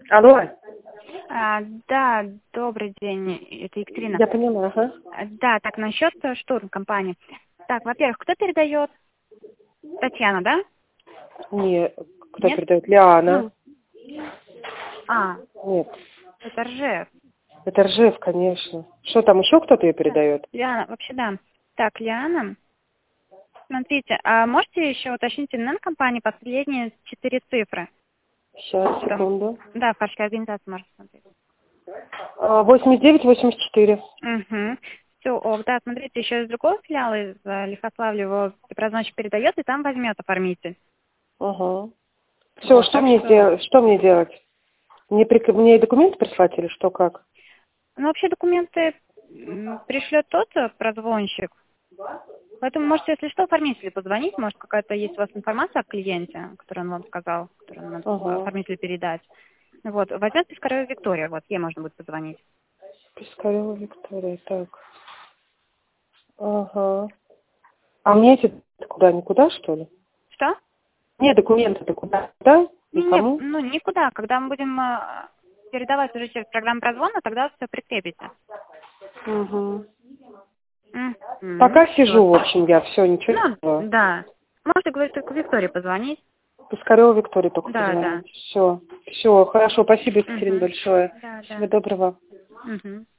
Алло, Да, добрый день, это Екатерина. я поняла, ага. Да, так, насчет штурм компании. Так, во-первых, кто передает? Татьяна, да? Не, кто Нет? передает? Лиана. А, Нет, это Ржев. это Ржев, конечно. Что там, еще кто-то ее Да. передает? Лиана, вообще да. Так, Лиана, смотрите, а можете еще уточнить НН компании последние 4 цифры? Сейчас, Там, секунду. да, фаршская организация можете смотреть. 89-84. Угу. Все, ок, да, смотрите, еще из другого филиала, из Лихославля, его праздночек передает, и там возьмет оформитель. Ага. Все, Вот, что так мне что... сделать? Что мне делать? Мне документы прислать или что, как? Ну, вообще документы пришлет тот прозвонщик. Поэтому можете, если что, оформителю позвонить. Может, какая-то есть у вас информация о клиенте, которую он вам сказал, которую надо Ага. оформителю передать. Вот, возьмет Пискарева Виктория, вот, ей можно будет позвонить. Пискарева Виктория, так. Ага. А мне эти куда, никуда, что ли? Что? Мне документы-то куда? Да? Не, Никому? ну, никуда. Когда мы будем передавать уже через программу прозвона, тогда все прикрепите. Угу. Угу. Пока сижу, в общем, я все, ничего не Ну, делаю. да. Можете, говорить, только Виктории позвонить. Пискарева Виктория только Да, да. позвонить. Все, все, хорошо, спасибо, Екатерина, Угу. большое. Да, Всего да. доброго. Угу.